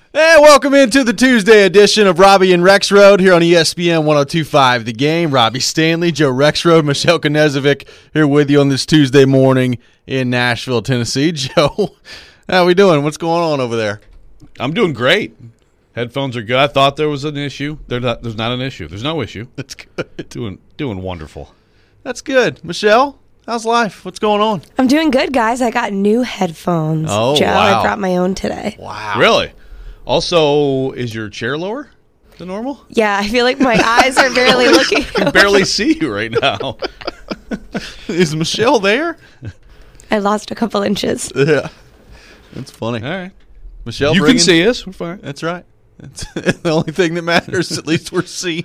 And welcome into the Tuesday edition of Robbie and Rexroad here on ESPN 102.5 The Game. Robbie Stanley, Joe Rexroad, Michelle Knezovic here with you on this Tuesday morning in Nashville, Tennessee. Joe, how we doing? What's going on over there? I'm doing great. Headphones are good. I thought there was an issue. There's not an issue. There's no issue. That's good. Doing wonderful. That's good. Michelle, how's life? What's going on? I'm doing good, guys. I got new headphones. Oh, Joe, wow. I brought my own today. Wow. Really? Also, is your chair lower than normal? Yeah, I feel like my eyes are barely looking. I can barely see you right now. Is Michelle there? I lost a couple inches. Yeah. That's funny. All right. Michelle, You can see us. We're fine. That's right. That's the only thing that matters. At least we're seeing.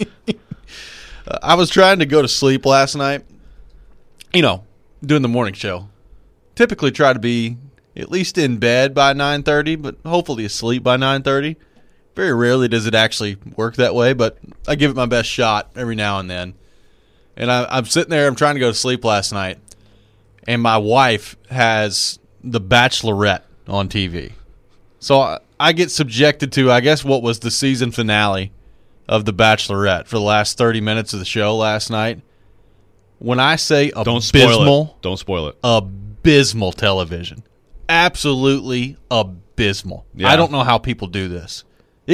I was trying to go to sleep last night. You know, doing the morning show. Typically try to be at least in bed by 9:30, but hopefully asleep by 9:30. Very rarely does it actually work that way, but I give it my best shot every now and then. And I'm sitting there, I'm trying to go to sleep last night, and my wife has The Bachelorette on TV. So I get subjected to, I guess, what was the season finale of The Bachelorette for the last 30 minutes of the show last night. When I say abysmal, Don't spoil it. Abysmal television. Absolutely abysmal. Yeah. I don't know how people do this.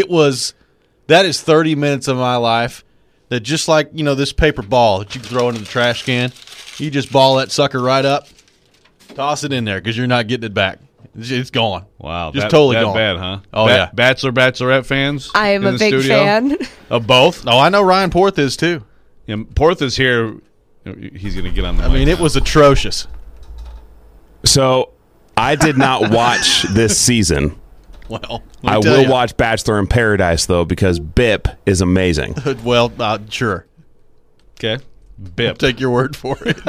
That is 30 minutes of my life that just like, you know, this paper ball that you throw into the trash can, you just ball that sucker right up, toss it in there because you're not getting it back. It's gone. Wow. Just totally that gone. bad, huh? Oh, yeah. Bachelorette fans? I am in a the big studio? fan. Of both? Oh, I know Ryan Porth is too. Yeah, Porth is here. He's going to get on the I mic mean, it now. was atrocious. So I did not watch this season. Well, I will watch Bachelor in Paradise, though, because Bip is amazing. Well, sure. Okay. I'll Bip. take your word for it.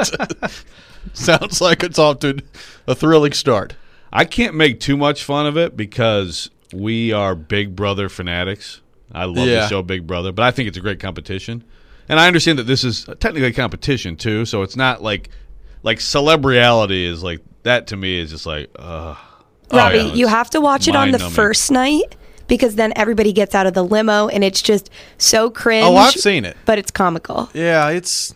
Sounds like it's off to a thrilling start. I can't make too much fun of it because we are Big Brother fanatics. I love the show Big Brother, but I think it's a great competition. And I understand that this is technically a competition, too, so it's not like Celebriality is like, that to me is just like, Robbie, yeah, you have to watch it on the mind-numbing. first night because then everybody gets out of the limo and it's just so cringe. Oh, I've seen it. But it's comical. Yeah, it's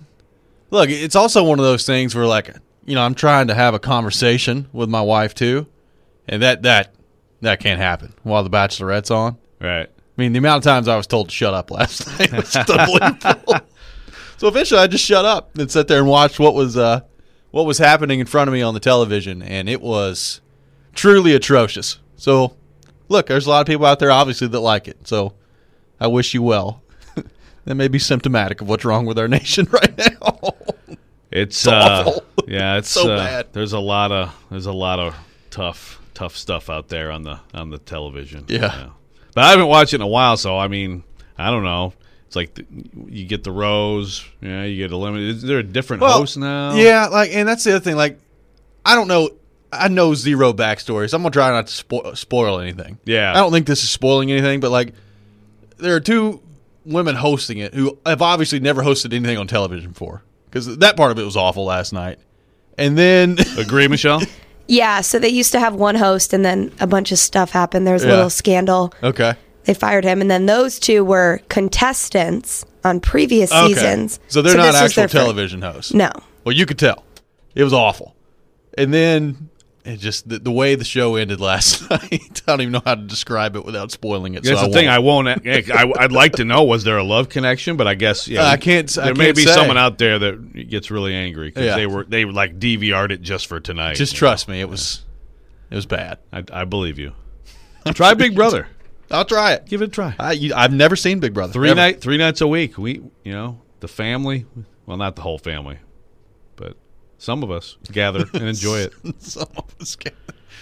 also one of those things where, like, you know, I'm trying to have a conversation with my wife too, and that can't happen while the Bachelorette's on. right. I mean, the amount of times I was told to shut up last night was just unbelievable. So eventually, I just shut up and sat there and watched what was happening in front of me on the television, and it was truly atrocious. So, look, there's a lot of people out there obviously that like it. So, I wish you well. That may be symptomatic of what's wrong with our nation right now. It's awful. Yeah, it's So bad. There's a lot of tough stuff out there on the television. Yeah. But I haven't watched it in a while, so I mean, I don't know. It's like you get the Rose, you get eliminated. Is there a different host now? Yeah, and that's the other thing. Like, I don't know. I know zero backstory, so I'm gonna try not to spoil anything. Yeah. I don't think this is spoiling anything, but like, there are two women hosting it who have obviously never hosted anything on television before, because that part of it was awful last night. And then Agree, Michelle? Yeah, so they used to have one host and then a bunch of stuff happened. There was a little scandal. okay, They fired him, and then those two were contestants on previous seasons. so they're not this was actual their television hosts. No. Well, you could tell it was awful. And then it just the way the show ended last night. I don't even know how to describe it without spoiling it. That's so the thing. I won't. I'd like to know, was there a love connection? But I guess I can't. There may be someone out there that gets really angry because Yeah. they like DVR'd it just for tonight. Just trust me, it was bad. I believe you. Try Big Brother. I'll try it. Give it a try. I've never seen Big Brother. Three ever. nights a week. We, the family. Well, not the whole family, but some of us gather and enjoy it. Some of us can.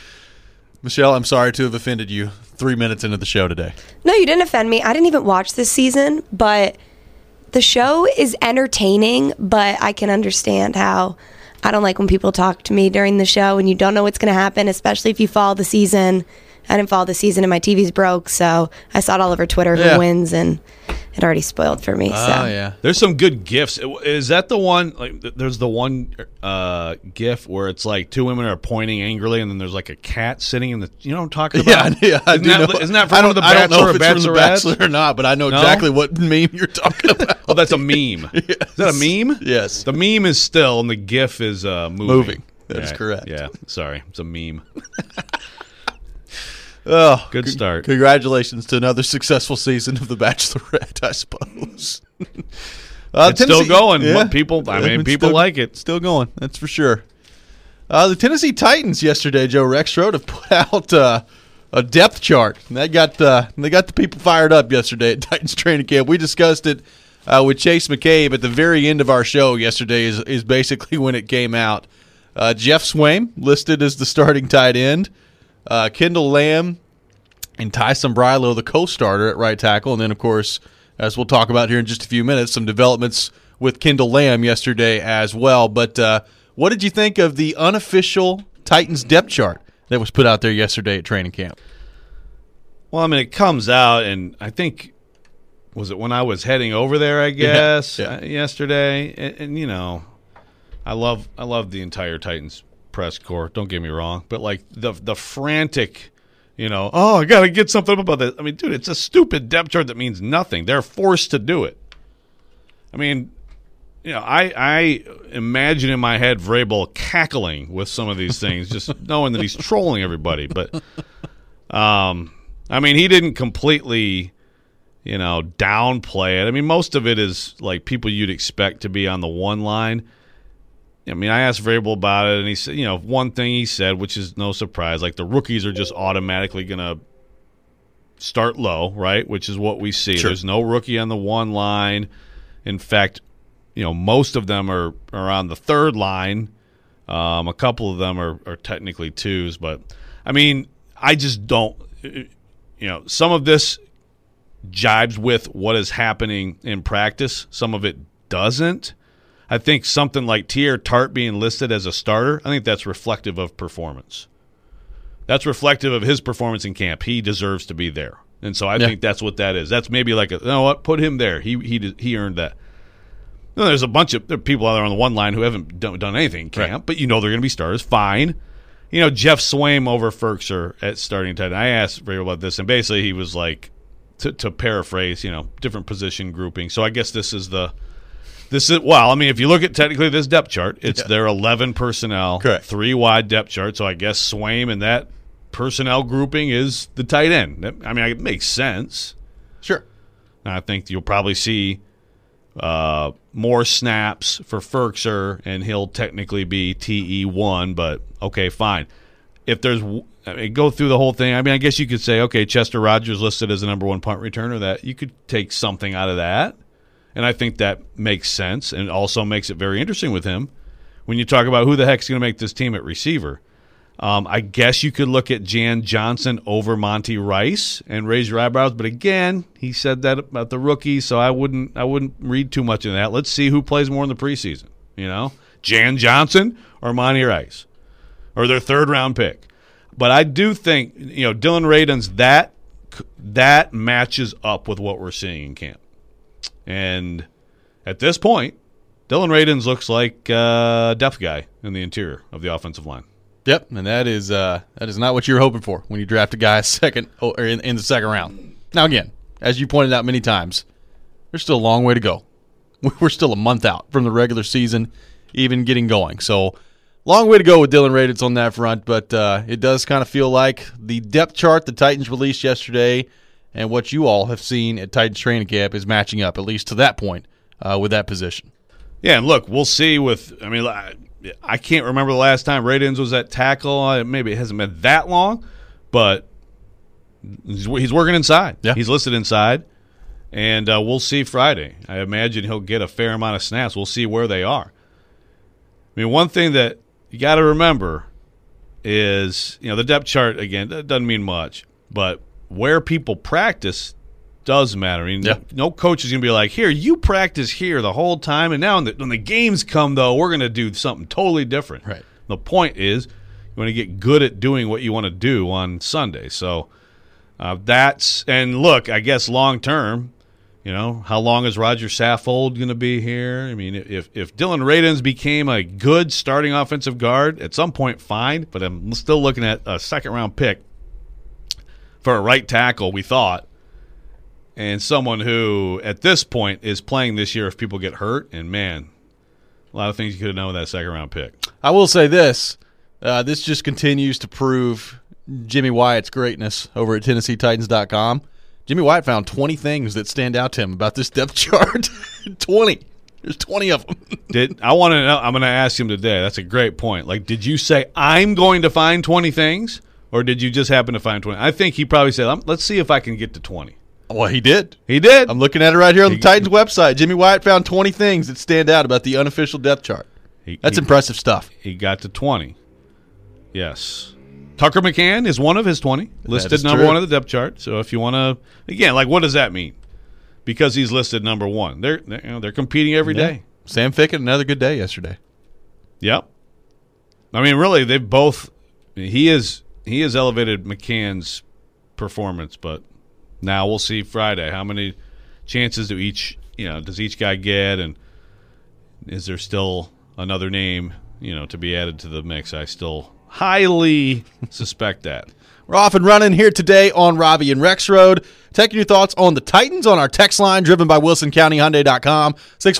Michelle, I'm sorry to have offended you 3 minutes into the show today. No, you didn't offend me. I didn't even watch this season, but the show is entertaining, but I can understand how I don't like when people talk to me during the show and you don't know what's going to happen, especially if you follow the season. I didn't follow the season and my TV's broke, so I saw it all over Twitter who wins, and it already spoiled for me. So yeah. There's some good gifs. Is that the one? Like, there's the one gif where it's like two women are pointing angrily, and then there's like a cat sitting in the. You know what I'm talking about? Yeah, I do know. Isn't that from one of the I don't know Bachelor if it's from the Bachelor or not, but I know exactly what meme you're talking about. Oh, that's a meme. Yes. Is that a meme? Yes. The meme is still, and the gif is moving. Moving. That is correct. Yeah. Sorry, it's a meme. Oh, good start. Congratulations to another successful season of The Bachelorette, I suppose. It's still going. Yeah. People like it. Still going, that's for sure. The Tennessee Titans yesterday, Joe Rexrode, have put out a depth chart. And they got the people fired up yesterday at Titans training camp. We discussed it with Chase McCabe at the very end of our show yesterday is basically when it came out. Jeff Swaim listed as the starting tight end. Kendall Lamb and Tyson Brilo, the co-starter at right tackle. And then, of course, as we'll talk about here in just a few minutes, some developments with Kendall Lamb yesterday as well. But what did you think of the unofficial Titans depth chart that was put out there yesterday at training camp? Well, I mean, it comes out, and I think, was it when I was heading over there, I guess, yesterday? And you know, I love the entire Titans press corps, don't get me wrong, but like the frantic, you know, oh, I gotta get something up about this. I mean, dude, it's a stupid depth chart that means nothing. They're forced to do it. I mean, you know, I imagine in my head Vrabel cackling with some of these things, just knowing that he's trolling everybody. But I mean, he didn't completely, you know, downplay it. I mean, most of it is like people you'd expect to be on the one line. I mean, I asked Vrabel about it, and he said, you know, one thing he said, which is no surprise, like the rookies are just automatically going to start low, right, which is what we see. Sure. There's no rookie on the one line. In fact, you know, most of them are on the third line. A couple of them are technically twos. But, I mean, I just don't, you know, some of this jibes with what is happening in practice. Some of it doesn't. I think something like Teair Tart being listed as a starter, I think that's reflective of performance. That's reflective of his performance in camp. He deserves to be there. And so I think that's what that is. That's maybe like, you know what, put him there. He earned that. You know, there's a bunch of people out there on the one line who haven't done anything in camp, but you know they're going to be starters. Fine. You know, Jeff Swaim over Ferkser at starting tight end. I asked Ray about this, and basically he was like, to paraphrase, you know, different position grouping. So I guess this is well, I mean, if you look at technically this depth chart, it's their 11 personnel, 3 wide depth chart. So I guess Swaim and that personnel grouping is the tight end. I mean, it makes sense. Sure. And I think you'll probably see more snaps for Ferkser, and he'll technically be TE1, but okay, fine. If there's go through the whole thing, I mean, I guess you could say, okay, Chester Rogers listed as the number 1 punt returner. That you could take something out of that. And I think that makes sense and also makes it very interesting with him when you talk about who the heck's going to make this team at receiver. I guess you could look at Jan Johnson over Monty Rice and raise your eyebrows. But again, he said that about the rookies, so I wouldn't read too much into that. Let's see who plays more in the preseason. You know, Jan Johnson or Monty Rice or their third-round pick. But I do think, you know, Dylan Radunz, that matches up with what we're seeing in camp. And at this point, Dylan Radunz looks like a depth guy in the interior of the offensive line. Yep, and that is not what you're hoping for when you draft a guy second or in the second round. Now, again, as you pointed out many times, there's still a long way to go. We're still a month out from the regular season, even getting going. So, long way to go with Dylan Radunz on that front, but it does kind of feel like the depth chart the Titans released yesterday and what you all have seen at Titans training camp is matching up, at least to that point, with that position. Yeah, and look, we'll see with – I mean, I can't remember the last time Radunz was at tackle. Maybe it hasn't been that long, but he's working inside. Yeah. He's listed inside, and we'll see Friday. I imagine he'll get a fair amount of snaps. We'll see where they are. I mean, one thing that you got to remember is, you know, the depth chart, again, that doesn't mean much, but – where people practice does matter. I mean, no coach is going to be like, here, you practice here the whole time, and now when the games come, though, we're going to do something totally different. Right. The point is you want to get good at doing what you want to do on Sunday. So and look, I guess long term, You know, how long is Roger Saffold going to be here? I mean, if Dylan Radins became a good starting offensive guard, at some point, fine. But I'm still looking at a second-round pick for a right tackle, we thought, and someone who, at this point, is playing this year if people get hurt. And, man, a lot of things you could have done with that second-round pick. I will say this. This just continues to prove Jimmy Wyatt's greatness over at TennesseeTitans.com. Jimmy Wyatt found 20 things that stand out to him about this depth chart. 20. There's 20 of them. I want to know. I'm going to ask him today. That's a great point. Like, did you say, I'm going to find 20 things? Or did you just happen to find 20? I think he probably said, let's see if I can get to 20. Well, he did. He did. I'm looking at it right here on the Titans website. Jimmy Wyatt found 20 things that stand out about the unofficial depth chart. That's impressive stuff. He got to 20. Yes. Tucker McCann is one of his 20, listed number 1 of the depth chart. So if you want to, again, like, what does that mean? Because he's listed number 1. They're competing every day. Sam Fickett, another good day yesterday. Yep. I mean, really, they've both. He has elevated McCann's performance, but now we'll see Friday how many chances does each guy get, and is there still another name to be added to the mix? I still highly suspect that. We're off and running here today on Robbie and Rex Road. Taking your thoughts on the Titans on our text line, driven by WilsonCountyHyundai.com,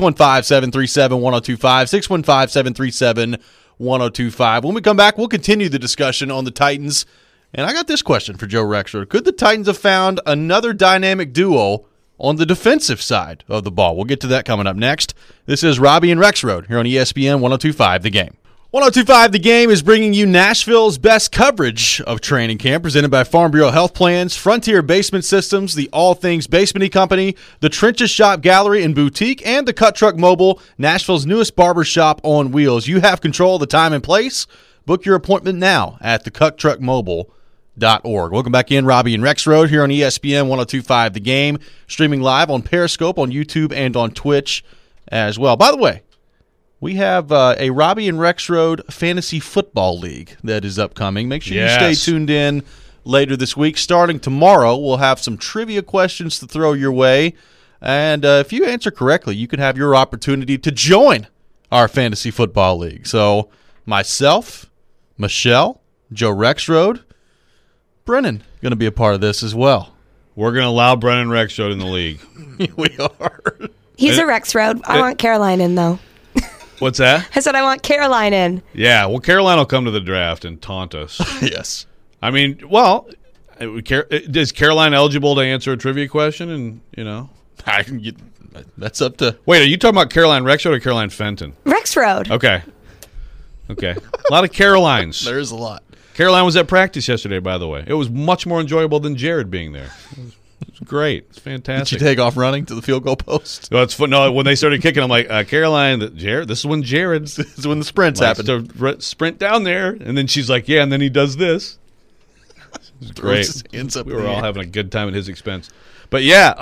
615-737-1025, 615-737-1025. When we come back, we'll continue the discussion on the Titans. And I got this question for Joe Rexrode. Could the Titans have found another dynamic duo on the defensive side of the ball? We'll get to that coming up next. This is Robbie and Rexrode here on ESPN 102.5 The Game. 102.5 The Game is bringing you Nashville's best coverage of training camp, presented by Farm Bureau Health Plans, Frontier Basement Systems, the All Things Basement Company, the Trenches Shop Gallery and Boutique, and the Cut Truck Mobile, Nashville's newest barber shop on wheels. You have control of the time and place. Book your appointment now at thecutTruckMobile.org. Welcome back in, Robbie and Rexrode here on ESPN 102.5 The Game, streaming live on Periscope, on YouTube, and on Twitch as well. By the way, we have a Robbie and Rexrode Fantasy Football League that is upcoming. Make sure you stay tuned in later this week. Starting tomorrow, we'll have some trivia questions to throw your way. And if you answer correctly, you can have your opportunity to join our Fantasy Football League. So myself, Michelle, Joe Rexrode, Brennan going to be a part of this as well. We're going to allow Brennan Rexrode in the league. We are. He's a Rexrode. I want Caroline in, though. What's that? I said I want Caroline in. Yeah, well, Caroline will come to the draft and taunt us. Yes. I mean, well, is Caroline eligible to answer a trivia question? And that's up to. Wait, are you talking about Caroline Rexrode or Caroline Fenton? Rexrode. Okay. A lot of Carolines. There's a lot. Caroline was at practice yesterday, by the way. It was much more enjoyable than Jared being there. It was great. It's fantastic. Did you take off running to the field goal post? Well, it's fun. No, when they started kicking, I'm like, Caroline, Jared. This is when Jared's. This is when the sprints happen. To sprint down there, and then she's like, yeah, and then he does this. It was great. We were all having a good time at his expense. But yeah,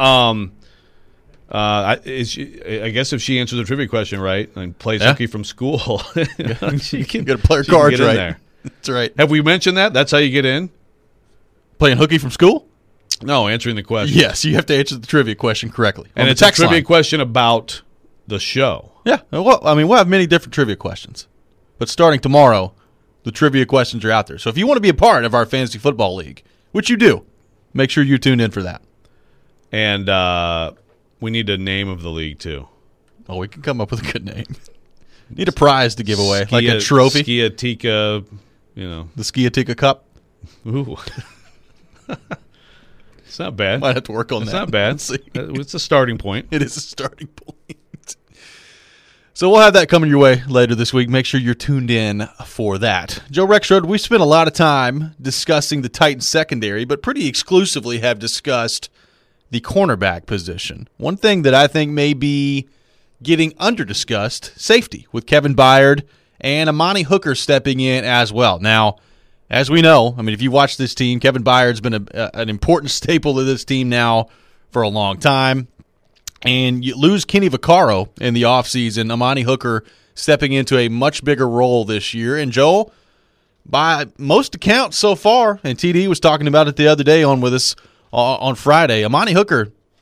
I guess if she answers a trivia question right and plays hooky from school, she can get a player cards right. There. That's right. Have we mentioned that? That's how you get in? Playing hooky from school? No, answering the question. Yes, you have to answer the trivia question correctly. And it's a trivia question about the show. Yeah. Well, I mean, we'll have many different trivia questions. But starting tomorrow, the trivia questions are out there. So if you want to be a part of our Fantasy Football League, which you do, make sure you tune in for that. And we need a name of the league, too. Oh, we can come up with a good name. Need a prize to give away, like a trophy. Skiatika, The Skiatika Cup. Ooh. It's not bad. Might have to work on that. It's not bad. It's a starting point. It is a starting point. So we'll have that coming your way later this week. Make sure you're tuned in for that. Joe Rexrode, we spent a lot of time discussing the Titans secondary, but pretty exclusively have discussed the cornerback position. One thing that I think may be getting under-discussed, safety, with Kevin Byard and Amani Hooker stepping in as well. Now, as we know, I mean, if you watch this team, Kevin Byard's been an important staple of this team now for a long time. And you lose Kenny Vaccaro in the offseason, Amani Hooker stepping into a much bigger role this year. And Joel, by most accounts so far, and TD was talking about it the other day on with us on Friday, Amani Hooker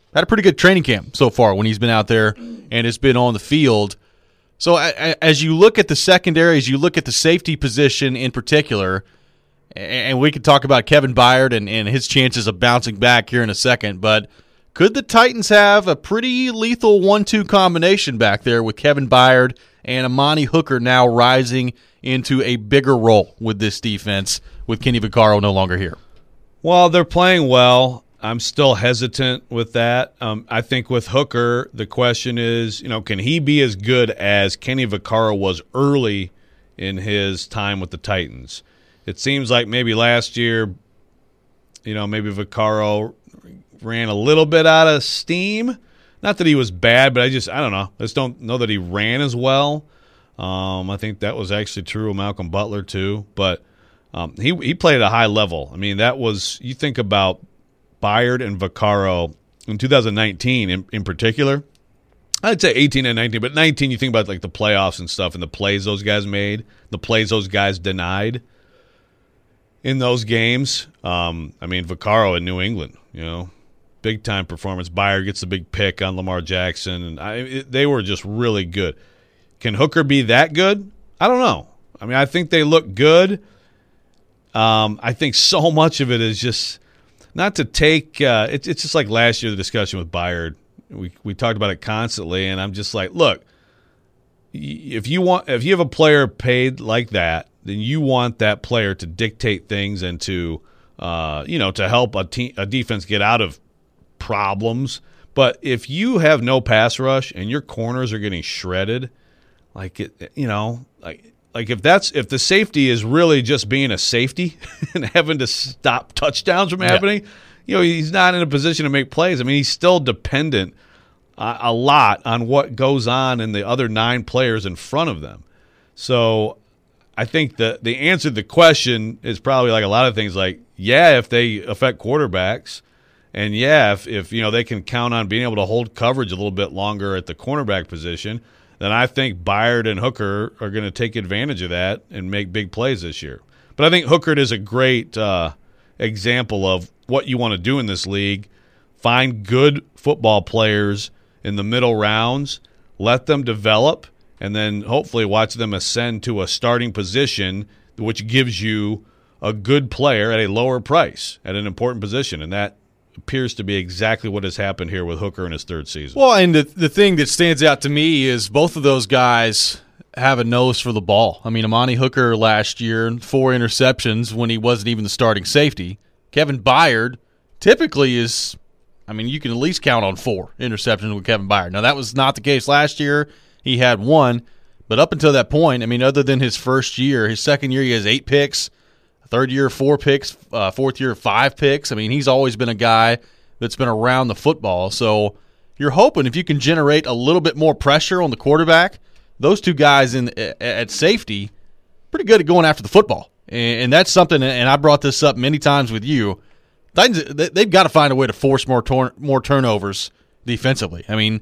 had a pretty good training camp so far when he's been out there and has been on the field. So as you look at the secondary, as you look at the safety position in particular, and we could talk about Kevin Byard and his chances of bouncing back here in a second, but could the Titans have a pretty lethal 1-2 combination back there with Kevin Byard and Amani Hooker now rising into a bigger role with this defense with Kenny Vaccaro no longer here? Well, they're playing well. I'm still hesitant with that. I think with Hooker, the question is, can he be as good as Kenny Vaccaro was early in his time with the Titans? It seems like maybe last year, maybe Vaccaro ran a little bit out of steam. Not that he was bad, but I don't know. I just don't know that he ran as well. I think that was actually true of Malcolm Butler too. But he played at a high level. I mean, you think about Byard and Vaccaro in 2019 in particular. I'd say 18 and 19, but 19 you think about like the playoffs and stuff and the plays those guys made, the plays those guys denied in those games. Vaccaro in New England, big time performance. Byard gets the big pick on Lamar Jackson, and they were just really good. Can Hooker be that good? I don't know. I think they look good. I think so much of it is just not to take. It's just like last year the discussion with Byard. We talked about it constantly, and I'm just like, look, if you have a player paid like that, then you want that player to dictate things and to help a defense get out of problems. But if you have no pass rush and your corners are getting shredded, if the safety is really just being a safety and having to stop touchdowns from happening, he's not in a position to make plays. He's still dependent a lot on what goes on in the other 9 players in front of them. So I think the answer to the question is probably like a lot of things like, if they affect quarterbacks, and if they can count on being able to hold coverage a little bit longer at the cornerback position, then I think Byard and Hooker are going to take advantage of that and make big plays this year. But I think Hooker is a great example of what you want to do in this league. Find good football players in the middle rounds, let them develop, and then hopefully watch them ascend to a starting position, which gives you a good player at a lower price at an important position. And that appears to be exactly what has happened here with Hooker in his 3rd season. Well, and the thing that stands out to me is both of those guys have a nose for the ball. Amani Hooker last year, 4 interceptions when he wasn't even the starting safety. Kevin Byard typically is, you can at least count on 4 interceptions with Kevin Byard. Now, that was not the case last year. He had 1, but up until that point, other than his first year, his second year he has 8 picks. Third year, 4 picks. Fourth year, 5 picks. He's always been a guy that's been around the football. So you're hoping if you can generate a little bit more pressure on the quarterback, those 2 guys at safety, pretty good at going after the football. And that's something, and I brought this up many times with you, Titans, they've got to find a way to force more turnovers defensively.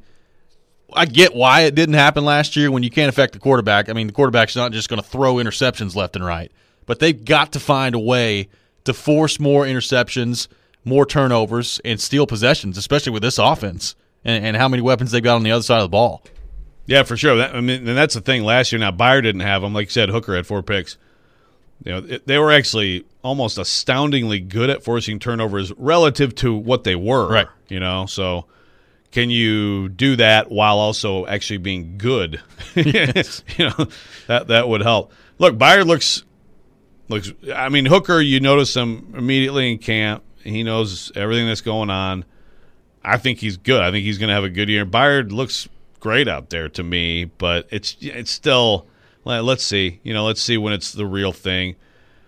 I get why it didn't happen last year when you can't affect the quarterback. The quarterback's not just going to throw interceptions left and right. But they've got to find a way to force more interceptions, more turnovers, and steal possessions, especially with this offense and how many weapons they've got on the other side of the ball. Yeah, for sure. And that's the thing. Last year, now Byard didn't have them. Like you said, Hooker had 4 picks. They were actually almost astoundingly good at forcing turnovers relative to what they were. Right. So can you do that while also actually being good? Yes. That would help. Look, Byard looks. Hooker, you notice him immediately in camp. He knows everything that's going on. I think he's good. I think he's going to have a good year. Byard looks great out there to me, but it's still. Let's see. Let's see when it's the real thing.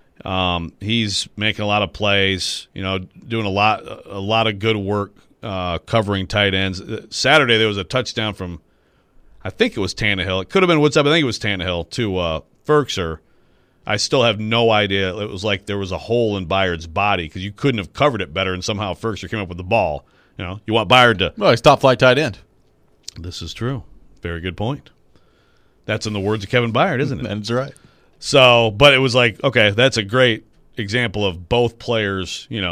He's making a lot of plays. Doing a lot of good work covering tight ends. Saturday there was a touchdown from, I think it was Tannehill. It could have been Woodside. I think it was Tannehill to Ferkser. I still have no idea. It was like there was a hole in Byard's body because you couldn't have covered it better, and somehow Ferkser came up with the ball. You want Byard to. Well, he's top flight tight end. This is true. Very good point. That's in the words of Kevin Byard, isn't it? That's right. So, but it was like, okay, that's a great example of both players,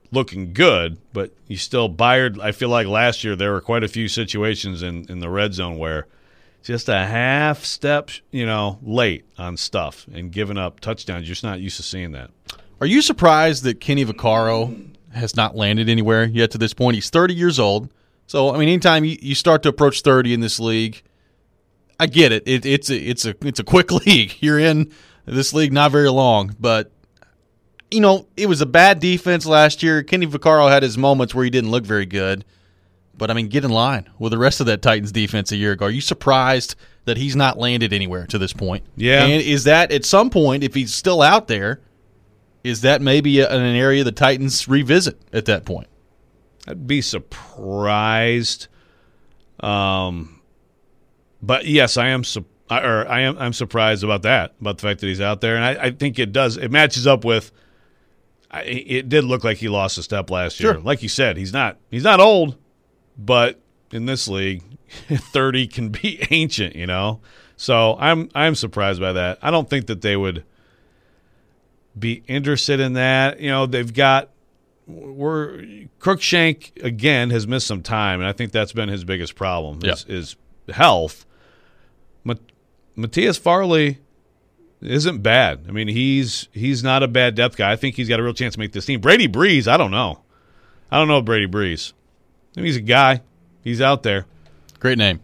looking good, but you still Byard. I feel like last year there were quite a few situations in the red zone where just a half step, late on stuff and giving up touchdowns. You're just not used to seeing that. Are you surprised that Kenny Vaccaro has not landed anywhere yet to this point? He's 30 years old. So, I mean, anytime you start to approach 30 in this league, I get it. It's a quick league. You're in this league not very long, but it was a bad defense last year. Kenny Vaccaro had his moments where he didn't look very good. But, I mean, get in line with the rest of that Titans defense a year ago. Are you surprised that he's not landed anywhere to this point? Yeah. And is that at some point, if he's still out there, is that maybe an area the Titans revisit at that point? I'd be surprised. But, yes, I'm surprised about that, about the fact that he's out there. And I think it matches up with it did look like he lost a step last year. Sure. Like you said, he's not old. But in this league, 30 can be ancient, So I'm surprised by that. I don't think that they would be interested in that. They've got Cruikshank again has missed some time, and I think that's been his biggest problem is health. Matthias Farley isn't bad. I mean, he's not a bad depth guy. I think he's got a real chance to make this team. Brady Breeze, I don't know. Brady Breeze. I mean, he's a guy. He's out there. Great name.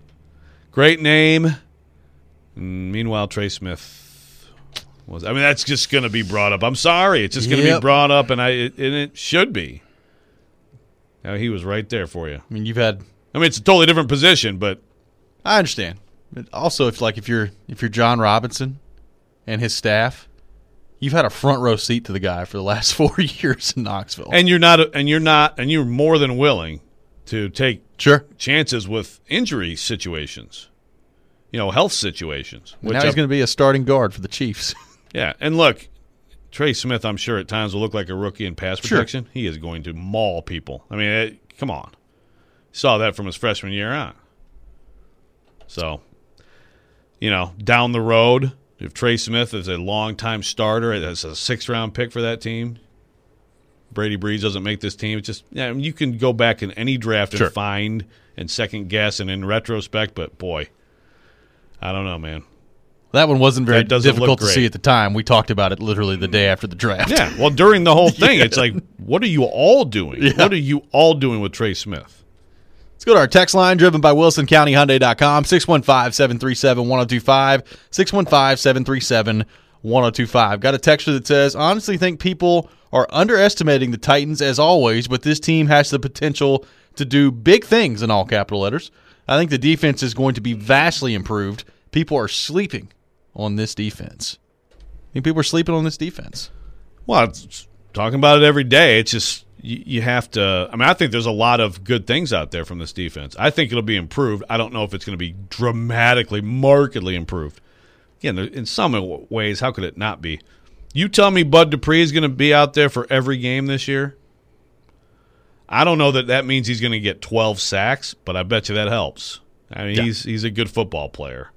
Meanwhile, Trey Smith that's just going to be brought up. I'm sorry. It's just going to be brought up, and it should be. Now, he was right there for you. I mean, it's a totally different position, but I understand. But also, if you're John Robinson and his staff, you've had a front row seat to the guy for the last 4 years in Knoxville, and you're more than willing to take chances with injury situations, health situations. Now he's going to be a starting guard for the Chiefs. Yeah, and look, Trey Smith, I'm sure at times will look like a rookie in pass protection. Sure. He is going to maul people. I mean, come on. Saw that from his freshman year on. So, down the road, if Trey Smith is a long-time starter, as a 6th-round pick for that team, Brady Breeze doesn't make this team. It's just you can go back in any draft and find and second guess and in retrospect, but boy, I don't know, man. That one wasn't very difficult to see at the time. We talked about it literally the day after the draft. Yeah, well, during the whole thing, it's like, what are you all doing? Yeah. What are you all doing with Trey Smith? Let's go to our text line, driven by WilsonCountyHyundai.com, 615-737-1025, 615-737-1025. Got a texter that says, honestly think people are underestimating the Titans as always, but this team has the potential to do big things in all capital letters. I think the defense is going to be vastly improved. People are sleeping on this defense. I think people are sleeping on this defense. Well, it's talking about it every day. It's just you have to – I mean, I think there's a lot of good things out there from this defense. I think it'll be improved. I don't know if it's going to be dramatically, markedly improved. Again, in some ways, how could it not be? You tell me Bud Dupree is going to be out there for every game this year? I don't know that means he's going to get 12 sacks, but I bet you that helps. I mean, he's a good football player.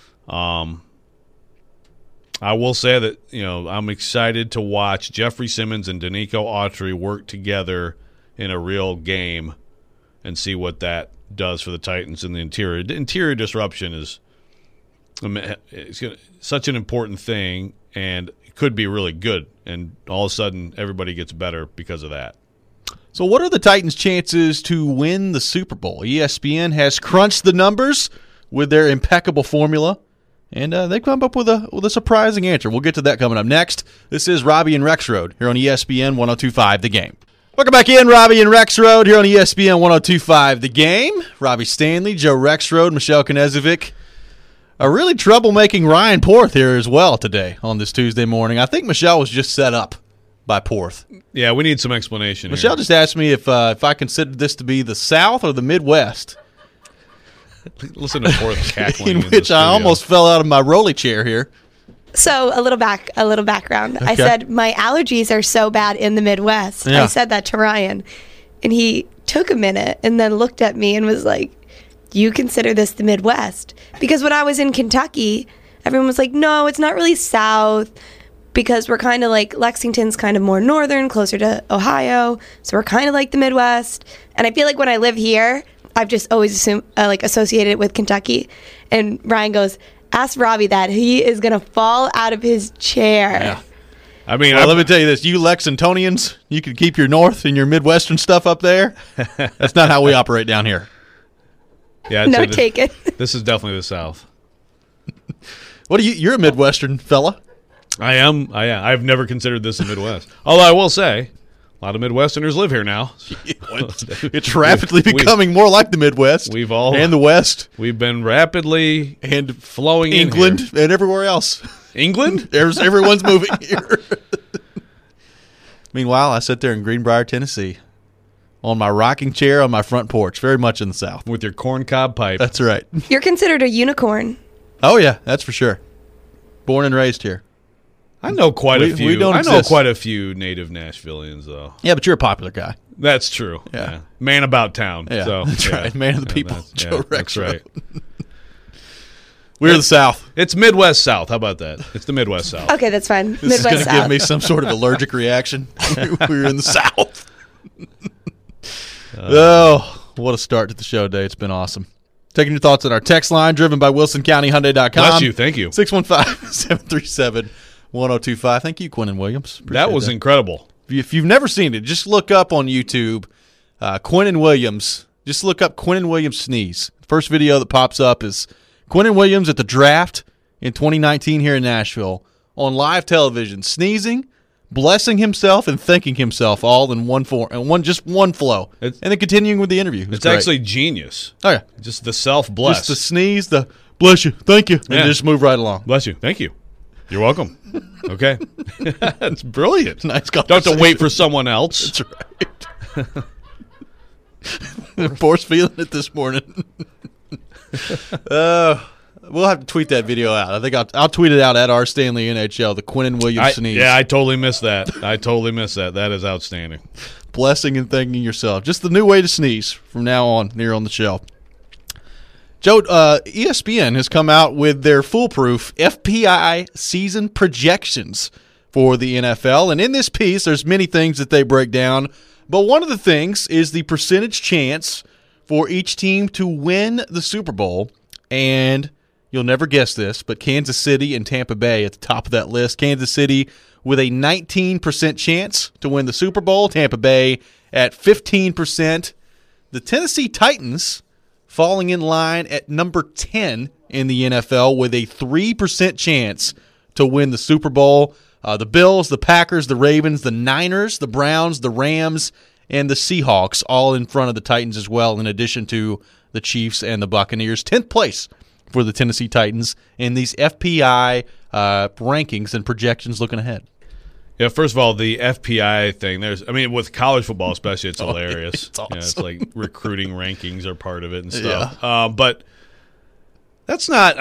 I will say that, I'm excited to watch Jeffrey Simmons and Danico Autry work together in a real game and see what that does for the Titans in the interior. The interior disruption is such an important thing and it could be really good, and all of a sudden everybody gets better because of that. So what are the Titans' chances to win the Super Bowl? ESPN has crunched the numbers with their impeccable formula. And they've come up with a surprising answer. We'll get to that coming up next. This is Robbie and Rexroad here on ESPN 102.5 The Game. Welcome back in, Robbie and Rexroad here on ESPN 102.5 The Game. Robbie Stanley, Joe Rexroad, Michelle Knezovic. A really troublemaking Ryan Porth here as well today on this Tuesday morning. I think Michelle was just set up by Porth. Yeah, we need some explanation Michelle here. Just asked me if I considered this to be the South or the Midwest. Listen to Porth cackling. In which I almost fell out of my rolly chair here. So a little background. Okay. I said my allergies are so bad in the Midwest. Yeah. I said that to Ryan, and he took a minute and then looked at me and was like, "You consider this the Midwest?" Because when I was in Kentucky, everyone was like, "No, it's not really South, because we're kind of like Lexington's kind of more northern, closer to Ohio. So we're kind of like the Midwest. And I feel like when I live here, I've just always assumed, associated it with Kentucky. And Ryan goes, ask Robbie that. He is going to fall out of his chair. Yeah. I mean, well, let me tell you this. You Lexingtonians, you can keep your North and your Midwestern stuff up there. That's not how we operate down here. Yeah, no, take it. This is definitely the South. What are you? You're a Midwestern fella. I am. I've never considered this the Midwest. Although I will say, a lot of Midwesterners live here now. It's rapidly becoming more like the Midwest. We've all and the West. We've been rapidly and flowing England in here. And everywhere else. England? Everyone's moving here. Meanwhile, I sit there in Greenbrier, Tennessee, on my rocking chair on my front porch, very much in the South. With your corncob pipe. That's right. You're considered a unicorn. Oh, yeah, that's for sure. Born and raised here. I know quite a few. We don't I know exist. quite a few native Nashvillians, though. Yeah, but you're a popular guy. That's true. Yeah. Man about town. Yeah, So, that's right. Man of the people. Joe Rexrode. That's right. We're the South. It's Midwest South. How about that? It's the Midwest South. Okay, that's fine. This Midwest is going to South. give me some sort of allergic reaction. We're in the South. Oh, what a start to the show day. It's been awesome. Taking your thoughts on our text line, driven by WilsonCountyHyundai.com. Bless you. Thank you. 615-737-1025. Thank you, Quinn and Williams. Appreciate That was incredible. If you've never seen it, just look up on YouTube, Quinn and Williams. Just look up Quinn and Williams sneeze. The first video that pops up is Quinn and Williams at the draft in 2019 here in Nashville on live television, sneezing, blessing himself, and thanking himself all in one form, and one flow, and then continuing with the interview. It's actually genius. Oh yeah, just the self-bless. Just the sneeze, the bless you, thank you, and just move right along. Bless you, thank you. You're welcome. Okay, that's brilliant. Nice conversation. Don't have to wait for someone else. That's right. Force feeling it this morning. We'll have to tweet that video out. I think I'll tweet it out at R Stanley NHL. The Quinn and Williams sneeze. Yeah, I totally missed that. That is outstanding. Blessing and thanking yourself. Just the new way to sneeze from now on here on the show. Joe, ESPN has come out with their foolproof FPI season projections for the NFL, and in this piece, there's many things that they break down. But one of the things is the percentage chance for each team to win the Super Bowl. And you'll never guess this, but Kansas City and Tampa Bay at the top of that list. Kansas City with a 19% chance to win the Super Bowl. Tampa Bay at 15%. The Tennessee Titans falling in line at number 10 in the NFL with a 3% chance to win the Super Bowl. The Bills, the Packers, the Ravens, the Niners, the Browns, the Rams, and the Seahawks all in front of the Titans as well, in addition to the Chiefs and the Buccaneers. 10th place for the Tennessee Titans in these FPI rankings and projections looking ahead. Yeah, first of all, the FPI thing, with college football especially, it's hilarious. It's awesome. Yeah, it's like recruiting rankings are part of it and stuff. Yeah. But that's not,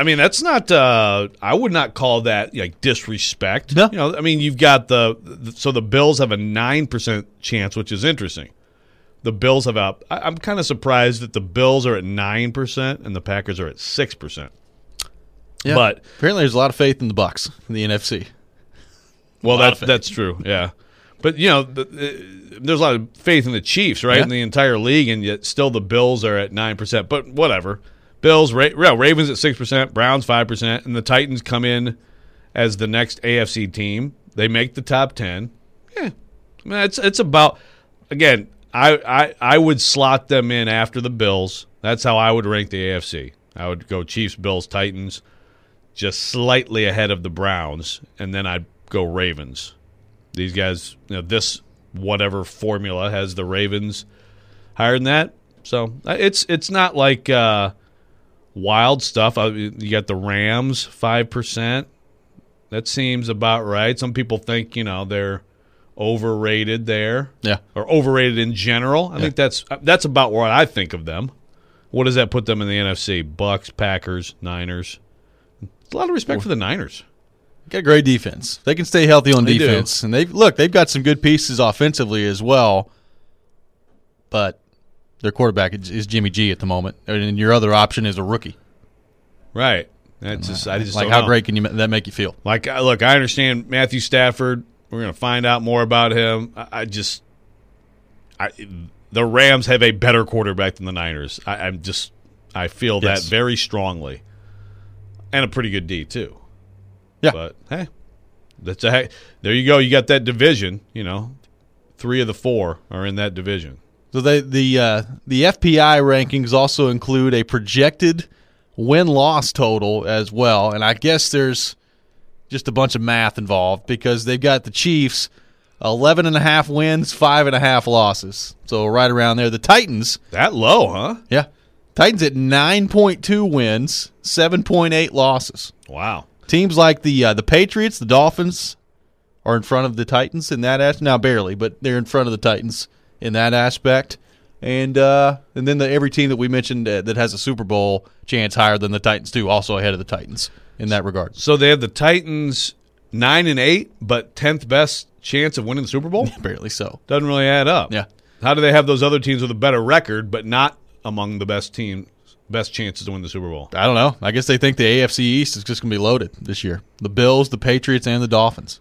I would not call that like disrespect. No. You've got so the Bills have a 9% chance, which is interesting. The Bills have I'm kind of surprised that the Bills are at 9% and the Packers are at 6%. Yeah. But apparently there's a lot of faith in the Bucs in the NFC. Well, that's true, yeah. But, there's a lot of faith in the Chiefs, right, in the entire league, and yet still the Bills are at 9%. But whatever. Bills, Ravens at 6%, Browns 5%, and the Titans come in as the next AFC team. They make the top 10. Yeah. It's about, again, I would slot them in after the Bills. That's how I would rank the AFC. I would go Chiefs, Bills, Titans, just slightly ahead of the Browns, and then I'd go Ravens. These guys, this whatever formula has the Ravens higher than that. So it's not like wild stuff. You got the Rams 5%. That seems about right. Some people think they're overrated there, or overrated in general. I think that's about what I think of them. What does that put them in the NFC? Bucks, Packers, Niners. There's a lot of respect for the Niners. Got a great defense. They can stay healthy on defense. Do. And they've got some good pieces offensively as well. But their quarterback is Jimmy G at the moment. And your other option is a rookie. Right. That's just I just like don't how know. great can that make you feel? Like, look, I understand Matthew Stafford. We're going to find out more about him. The Rams have a better quarterback than the Niners. I feel that Yes. very strongly, and a pretty good D too. Yeah. But hey, there you go. You got that division. 3 of the 4 are in that division. So the FPI rankings also include a projected win-loss total as well, and I guess there's just a bunch of math involved because they've got the Chiefs 11.5 wins, 5.5 losses. So right around there. The Titans, That low, huh? yeah, Titans at 9.2 wins, 7.8 losses. Wow. Teams like the Patriots, the Dolphins are in front of the Titans in that aspect. Now barely, but they're in front of the Titans in that aspect. And then every team that we mentioned that has a Super Bowl chance higher than the Titans too, also ahead of the Titans in that regard. So they have the Titans 9-8, but 10th best chance of winning the Super Bowl? Barely so. Doesn't really add up. Yeah. How do they have those other teams with a better record, but not among the best chances to win the Super Bowl? I don't know. I guess they think the AFC East is just going to be loaded this year. The Bills, the Patriots, and the Dolphins.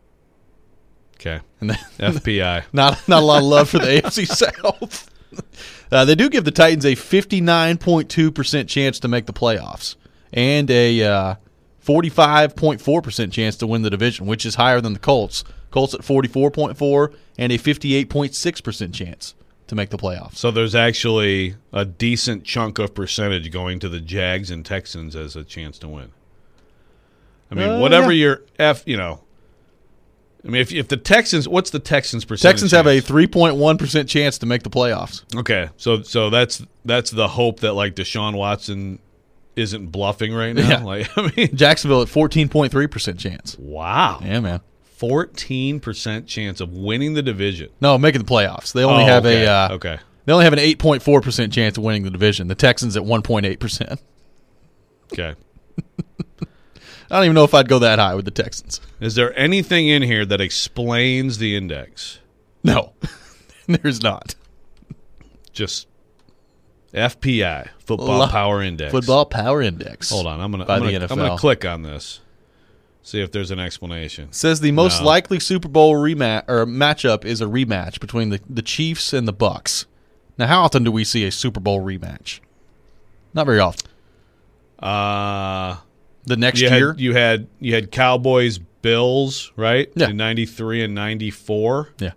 Okay. And FPI. not a lot of love for the AFC South. They do give the Titans a 59.2% chance to make the playoffs and a 45.4% chance to win the division, which is higher than the Colts. Colts at 44.4 and a 58.6% chance to make the playoffs. So there's actually a decent chunk of percentage going to the Jags and Texans as a chance to win. I mean, whatever your I mean, if the Texans, what's the Texans percentage? Texans have a chance? 3.1% chance to make the playoffs. Okay, so that's the hope that like Deshaun Watson isn't bluffing right now. Yeah. Like, I mean, Jacksonville at 14.3% chance. wow, Yeah, man. 14% chance of winning the division. No, making the playoffs. They only have okay. They only have an 8.4% chance of winning the division. The Texans at 1.8%. Okay. I don't even know if I'd go that high with the Texans. Is there anything in here that explains the index? No, there's not. Just FPI, Football Power Index. Football Power Index. Hold on, I'm by the gonna NFL. click on this. See if there's an explanation. Says the most No. likely Super Bowl matchup is a rematch between the Chiefs and the Bucks. Now, how often do we see a Super Bowl rematch? Not very often. The next year? You had Cowboys Bills, right? Yeah. In 93 and 94. Yeah.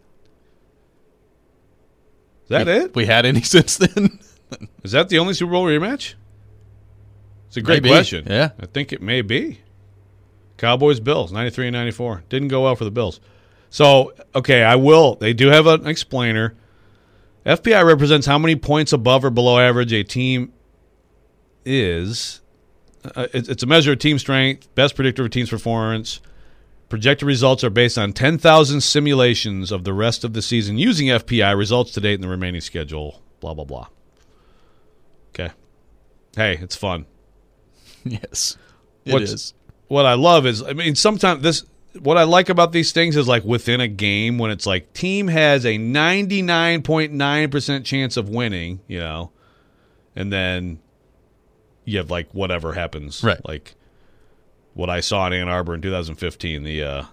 Is that it? We had any since then? Is that the only Super Bowl rematch? It's a great Maybe. question. Yeah. I think it may be. Cowboys Bills, 93 and 94. Didn't go well for the Bills. So, okay, they do have an explainer. FPI represents how many points above or below average a team is. It's a measure of team strength, best predictor of a team's performance. Projected results are based on 10,000 simulations of the rest of the season using FPI results to date in the remaining schedule, blah, blah, blah. Okay. Hey, it's fun. Yes. It is. What I love is, I mean, sometimes what I like about these things is like within a game when it's like team has a 99.9% chance of winning, and then you have like whatever happens. Right. Like what I saw in Ann Arbor in 2015, the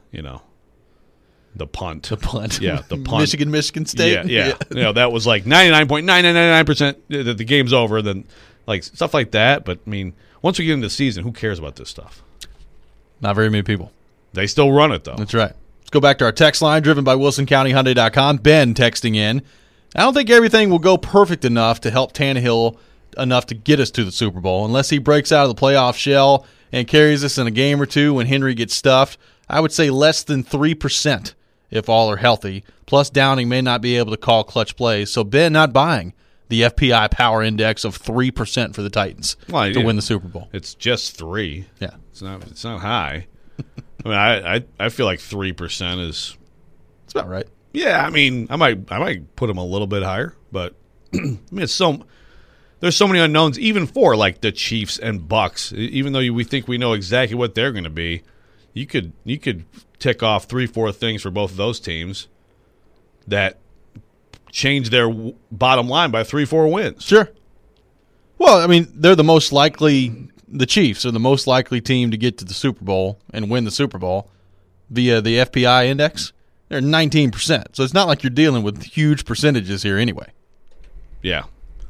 punt. The punt. Yeah, the punt. Michigan State. Yeah. That was like 99.999% that the game's over, then like stuff like that. But I mean, once we get into the season, who cares about this stuff? Not very many people. They still run it, though. That's right. Let's go back to our text line, driven by WilsonCountyHyundai.com. Ben texting in. I don't think everything will go perfect enough to help Tannehill enough to get us to the Super Bowl. Unless he breaks out of the playoff shell and carries us in a game or two when Henry gets stuffed, I would say less than 3% if all are healthy. Plus, Downing may not be able to call clutch plays. So, Ben not buying the FPI power index of 3% for the Titans to win the Super Bowl. It's just 3. Yeah. It's not high. I mean, I feel like 3% is. That's about right. Yeah, I mean, I might put them a little bit higher, but I mean, there's so many unknowns, even for like the Chiefs and Bucks. Even though we think we know exactly what they're going to be, you could tick off 3-4 things for both of those teams that change their bottom line by 3-4 wins. Sure. Well, I mean, they're the most likely the Chiefs are the most likely team to get to the Super Bowl and win the Super Bowl via the FPI index. They're 19%. So it's not like you're dealing with huge percentages here anyway. Yeah.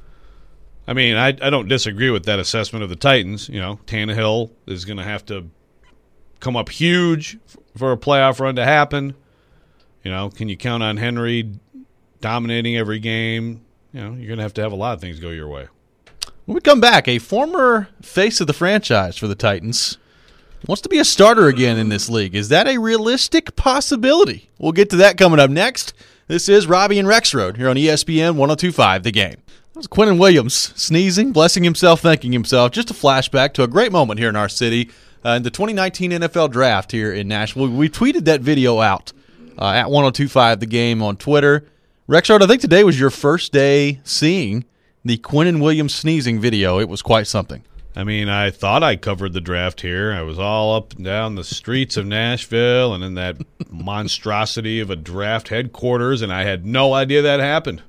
I mean, I don't disagree with that assessment of the Titans. You know, Tannehill is going to have to come up huge for a playoff run to happen. You know, can you count on Henry dominating every game? You know, you're going to have a lot of things go your way. When we come back, a former face of the franchise for the Titans wants to be a starter again in this league. Is that a realistic possibility? We'll get to that coming up next. This is Robbie and Rexroad here on ESPN 102.5 The Game. That was Quinnen Williams sneezing, blessing himself, thanking himself. Just a flashback to a great moment here in our city in the 2019 NFL Draft here in Nashville. We tweeted that video out at 102.5 The Game on Twitter. Rexroad, I think today was your first day seeing the Quinnen Williams sneezing video. It was quite something. I mean, I thought I covered the draft here. I was all up and down the streets of Nashville and in that monstrosity of a draft headquarters, and I had no idea that happened.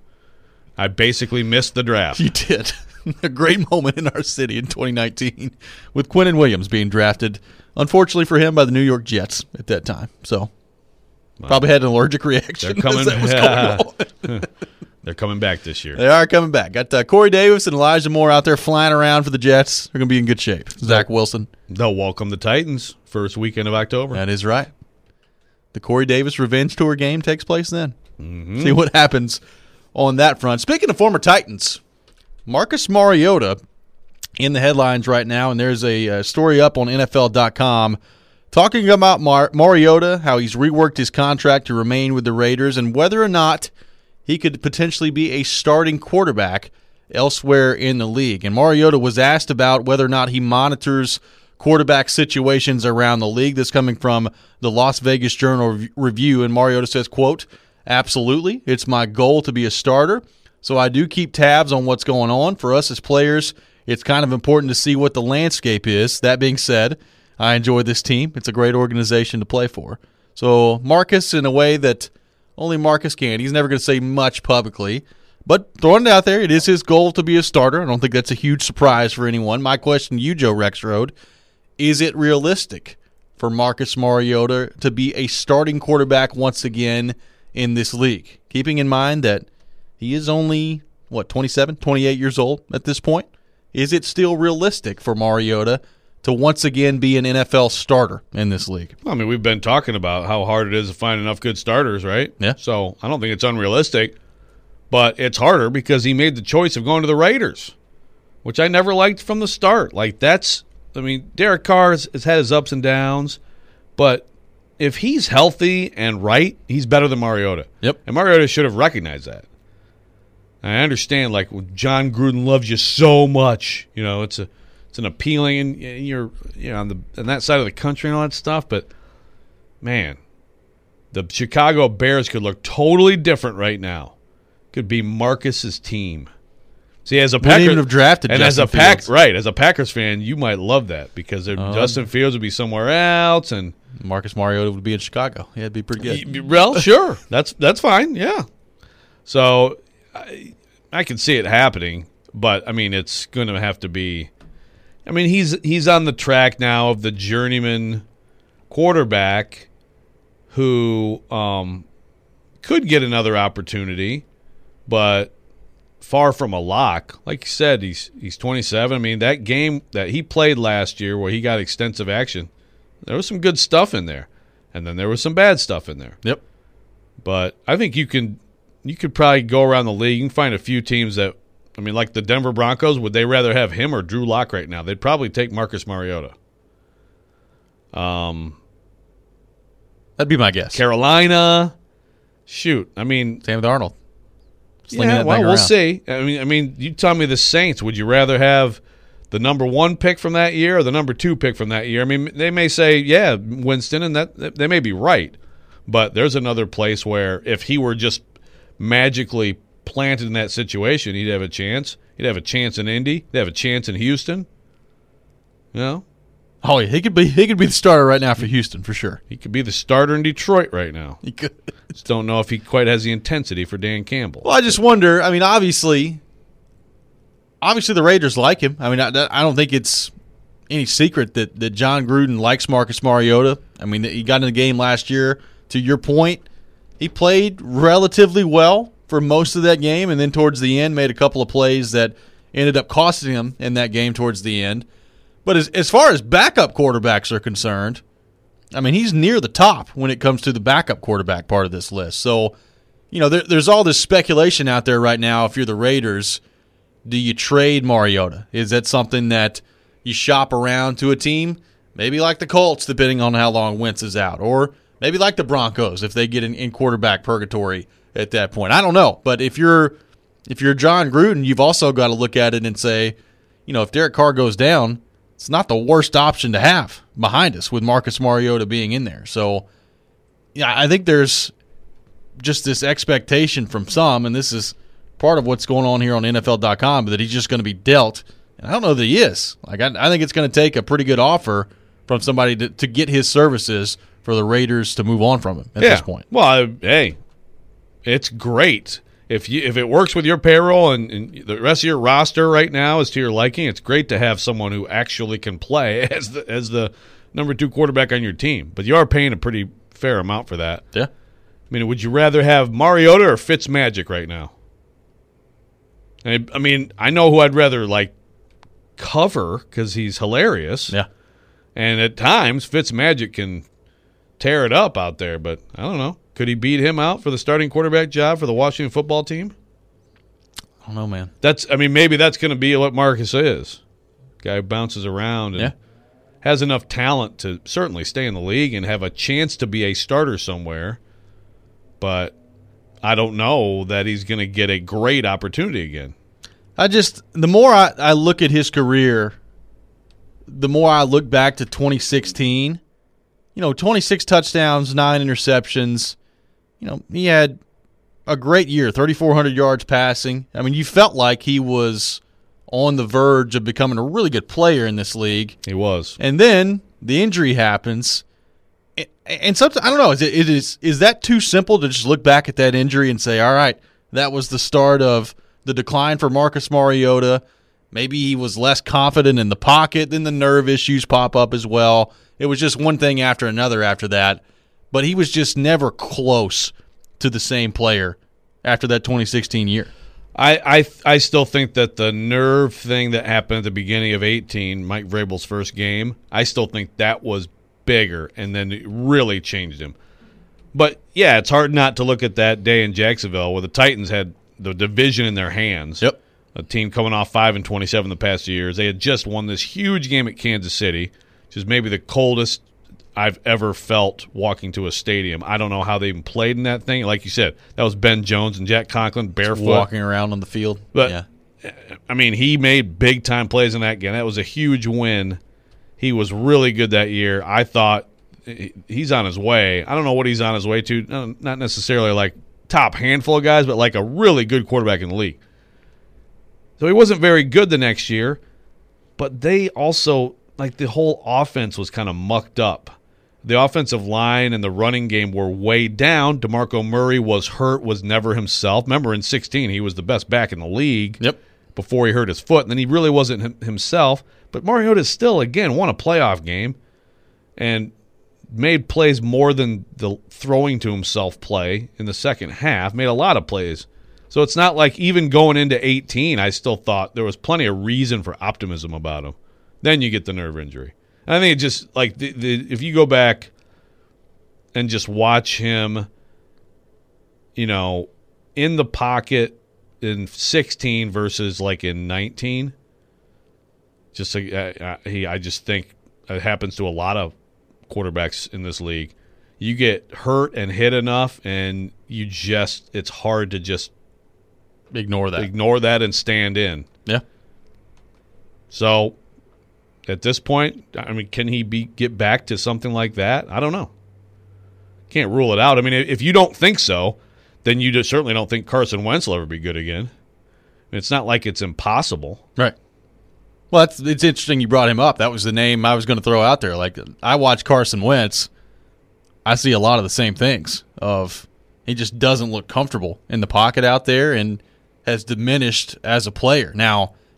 I basically missed the draft. You did. A great moment in our city in 2019 with Quinnen Williams being drafted, unfortunately for him, by the New York Jets at that time. So probably had an allergic reaction. They're coming, that was going on. They're coming back this year. They are coming back. Got Corey Davis and Elijah Moore out there flying around for the Jets. They're going to be in good shape. Zach Wilson. They'll welcome the Titans first weekend of October. That is right. The Corey Davis Revenge Tour game takes place then. Mm-hmm. See what happens on that front. Speaking of former Titans, Marcus Mariota in the headlines right now, and there's a story up on NFL.com talking about Mariota, how he's reworked his contract to remain with the Raiders, and whether or not he could potentially be a starting quarterback elsewhere in the league. And Mariota was asked about whether or not he monitors quarterback situations around the league. This coming from the Las Vegas Journal-Review, and Mariota says, quote, "Absolutely. It's my goal to be a starter, so I do keep tabs on what's going on. For us as players, it's kind of important to see what the landscape is. That being said, I enjoy this team. It's a great organization to play for." So Marcus, in a way that only Marcus can. He's never going to say much publicly, but throwing it out there, it is his goal to be a starter. I don't think that's a huge surprise for anyone. My question to you, Joe Rexroad, is it realistic for Marcus Mariota to be a starting quarterback once again in this league? Keeping in mind that he is only, 27, 28 years old at this point? Is it still realistic for Mariota to once again be an NFL starter in this league? Well, I mean, we've been talking about how hard it is to find enough good starters, right? Yeah. So I don't think it's unrealistic, but it's harder because he made the choice of going to the Raiders, which I never liked from the start. Derek Carr has had his ups and downs, but if he's healthy and right, he's better than Mariota. Yep. And Mariota should have recognized that. I understand, John Gruden loves you so much. You know, it's an appealing, and you're on that side of the country and all that stuff. But man, the Chicago Bears could look totally different right now. Could be Marcus's team. See, as a Packers, wouldn't even have drafted and Justin Fields. As a Packers fan, you might love that because Justin Fields would be somewhere else, and Marcus Mariota would be in Chicago. Yeah, it'd be pretty good. Well, sure, that's fine. Yeah, so I can see it happening, but I mean, it's going to have to be. I mean, he's on the track now of the journeyman quarterback who could get another opportunity, but far from a lock. Like you said, he's 27. I mean, that game that he played last year where he got extensive action, there was some good stuff in there, and then there was some bad stuff in there. Yep. But I think you could probably go around the league and find a few teams that, I mean, like the Denver Broncos, would they rather have him or Drew Lock right now? They'd probably take Marcus Mariota. That'd be my guess. Carolina, shoot. I mean, same with Arnold. Yeah, well, we'll see. I mean, you tell me the Saints. Would you rather have the number 1 pick from that year or the number 2 pick from that year? I mean, they may say, yeah, Winston, and that they may be right. But there's another place where if he were just magically planted in that situation, he'd have a chance. He'd have a chance in Indy. He'd have a chance in Houston. You know? Oh, yeah, he could be the starter right now for Houston for sure. He could be the starter in Detroit right now. He could. Just don't know if he quite has the intensity for Dan Campbell. Well, I just wonder. I mean, obviously the Raiders like him. I mean, I don't think it's any secret that John Gruden likes Marcus Mariota. I mean, he got in the game last year. To your point, he played relatively well for most of that game, and then towards the end made a couple of plays that ended up costing him in that game towards the end. But as far as backup quarterbacks are concerned, I mean, he's near the top when it comes to the backup quarterback part of this list. So, there's all this speculation out there right now. If you're the Raiders, do you trade Mariota? Is that something that you shop around to a team? Maybe like the Colts, depending on how long Wentz is out. Or maybe like the Broncos, if they get in quarterback purgatory at that point. I don't know. But if you're John Gruden, you've also got to look at it and say, if Derek Carr goes down, it's not the worst option to have behind us with Marcus Mariota being in there. So, yeah, I think there's just this expectation from some, and this is part of what's going on here on NFL.com, that he's just going to be dealt. And I don't know that he is. Like, I think it's going to take a pretty good offer from somebody to get his services for the Raiders to move on from him at this point. Well, hey, it's great. If it works with your payroll and the rest of your roster right now is to your liking, it's great to have someone who actually can play as the number 2 quarterback on your team. But you are paying a pretty fair amount for that. Yeah. I mean, would you rather have Mariota or Fitzmagic right now? I mean, I know who I'd rather cover because he's hilarious. Yeah. And at times, Fitzmagic can tear it up out there, but I don't know. Could he beat him out for the starting quarterback job for the Washington football team? I don't know, man. Maybe that's going to be what Marcus is. Guy who bounces around and has enough talent to certainly stay in the league and have a chance to be a starter somewhere. But I don't know that he's going to get a great opportunity again. The more I look at his career, the more I look back to 2016. 26 touchdowns, 9 interceptions. He had a great year, 3,400 yards passing. I mean, you felt like he was on the verge of becoming a really good player in this league. He was. And then the injury happens. And sometimes, I don't know, is that too simple to just look back at that injury and say, all right, that was the start of the decline for Marcus Mariota. Maybe he was less confident in the pocket, then the nerve issues pop up as well. It was just one thing after another after that. But he was just never close to the same player after that 2016 year. I still think that the nerve thing that happened at the beginning of 18, Mike Vrabel's first game, I still think that was bigger and then it really changed him. But, yeah, it's hard not to look at that day in Jacksonville where the Titans had the division in their hands. Yep. A team coming off 5-27 the past 2 years. They had just won this huge game at Kansas City, which is maybe the coldest I've ever felt walking to a stadium. I don't know how they even played in that thing. Like you said, that was Ben Jones and Jack Conklin barefoot. Walking around on the field. But, yeah. I mean, he made big-time plays in that game. That was a huge win. He was really good that year. I thought he's on his way. I don't know what he's on his way to. Not necessarily like top handful of guys, but like a really good quarterback in the league. So he wasn't very good the next year, but they also, the whole offense was kind of mucked up. The offensive line and the running game were way down. DeMarco Murray was hurt, was never himself. Remember, in 16, he was the best back in the league before he hurt his foot, and then he really wasn't himself. But Mariota still, again, won a playoff game and made plays more than the throwing to himself play in the second half, made a lot of plays. So it's not like even going into 18, I still thought there was plenty of reason for optimism about him. Then you get the nerve injury. And I think it just, if you go back and just watch him, in the pocket in 16 versus in 19, I just think it happens to a lot of quarterbacks in this league. You get hurt and hit enough, and it's hard to just ignore that and stand in. Yeah. So at this point, I mean, can he get back to something like that? I don't know. Can't rule it out. I mean, if you don't think so, then you just certainly don't think Carson Wentz will ever be good again. I mean, it's not like it's impossible. Right. Well, it's interesting you brought him up. That was the name I was going to throw out there. I watch Carson Wentz, I see a lot of the same things of he just doesn't look comfortable in the pocket out there and has diminished as a player. Now,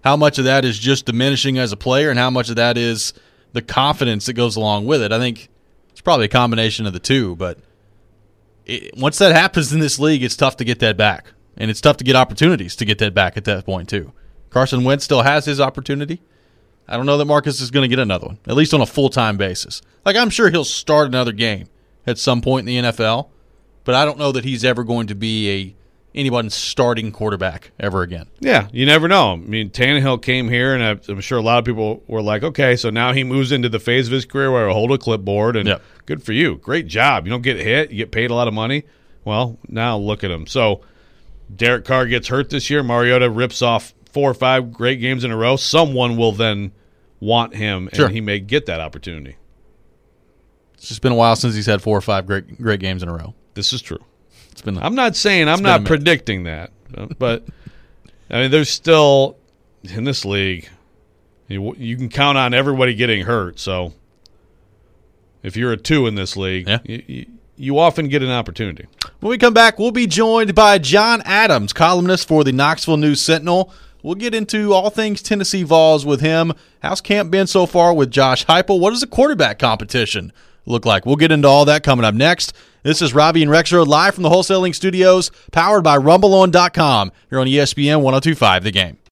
how much of that is just diminishing as a player and how much of that is the confidence that goes along with it. I think it's probably a combination of the two, but once that happens in this league, it's tough to get that back. And it's tough to get opportunities to get that back at that point, too. Carson Wentz still has his opportunity. I don't know that Marcus is going to get another one, at least on a full-time basis. Like, I'm sure he'll start another game at some point in the NFL, but I don't know that he's ever going to be anyone's starting quarterback ever again. Yeah, you never know. I mean, Tannehill came here, and I'm sure a lot of people were like, okay, so now he moves into the phase of his career where he'll hold a clipboard, and good for you. Great job. You don't get hit. You get paid a lot of money. Well, now look at him. So Derek Carr gets hurt this year. Mariota rips off 4 or 5 great games in a row. Someone will then want him, and he may get that opportunity. It's just been a while since he's had 4 or 5 great games in a row. This is true. I'm not saying I'm not predicting that, but I mean, there's still in this league, you can count on everybody getting hurt. So if you're a 2 in this league, you often get an opportunity. When we come back, we'll be joined by John Adams, columnist for the Knoxville News-Sentinel. We'll get into all things Tennessee Vols with him. How's camp been so far with Josh Heupel? What does the quarterback competition look like? We'll get into all that coming up next. This is Robbie and Rexroad live from the Wholesaling Studios, powered by RumbleOn.com here on ESPN 102.5 The Game.